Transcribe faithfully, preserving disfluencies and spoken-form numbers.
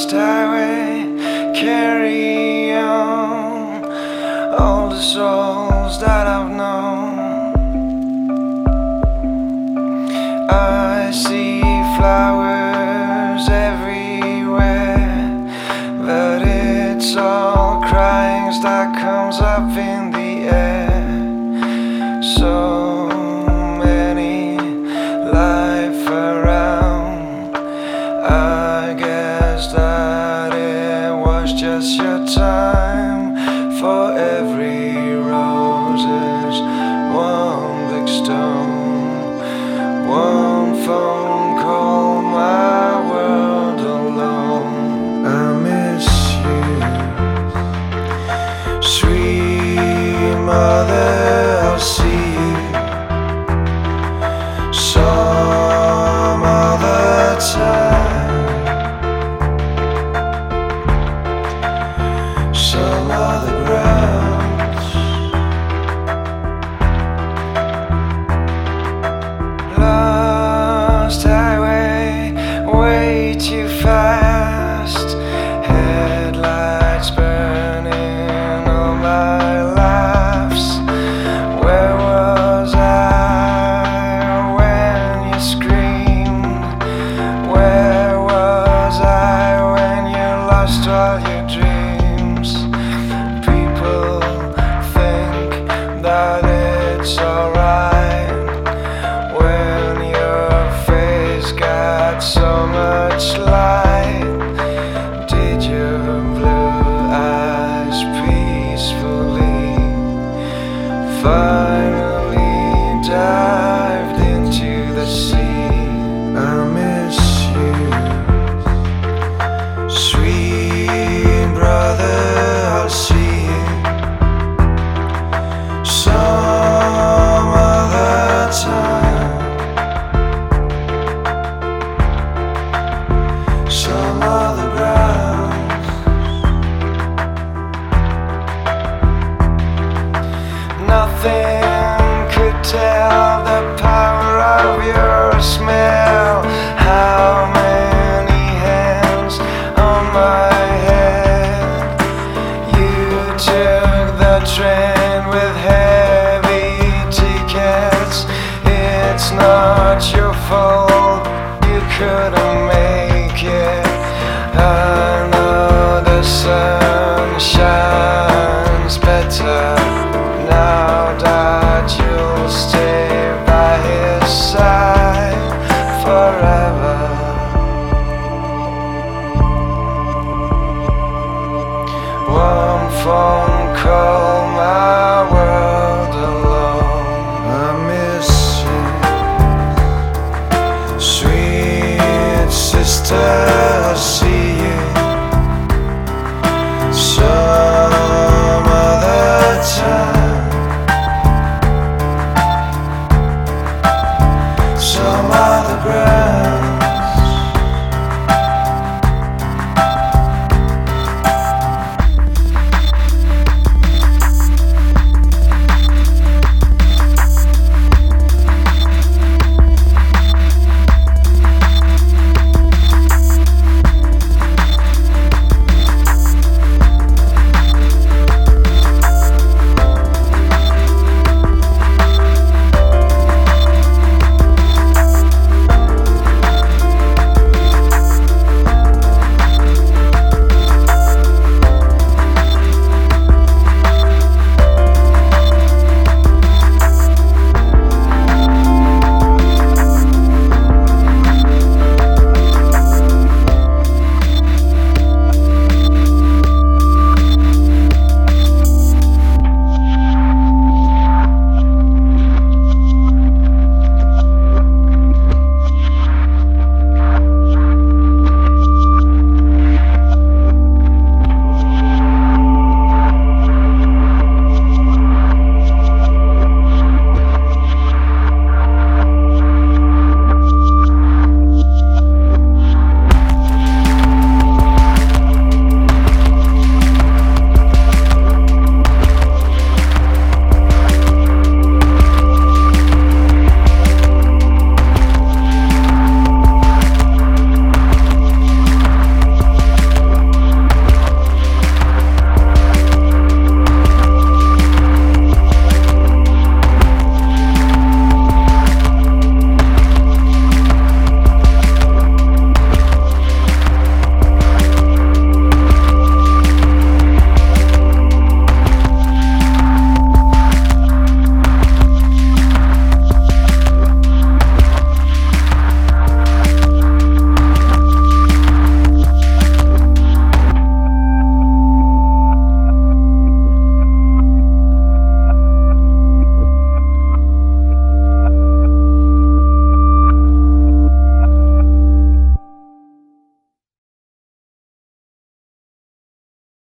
lost highway, carry on all the souls that I've known. I see flowers everywhere, but it's all crying that comes up in the air. So many life around, I guess that it was just your time. For every rose is one big stone, one phone call, my world alone. I miss you, sweet mother, I'll see you some other time, some other grounds. Lost highway, way too fast, headlights burning all my laughs. Where was I when you screamed? Where was I when you lost all your dreams? People think that it's alright when your face got so much light. Did your blue eyes peacefully finally dived into the sea? I miss you, sweet brother, I'll see you some other time, some other grounds. Nothing could tell the power of your smell. How many hands on my head? You took the train with heavy tickets. It's not your fault, you couldn't make it. I know the sun shines better now that you'll stay by his side forever. One phone call, my world alone. I miss you, sweet sister.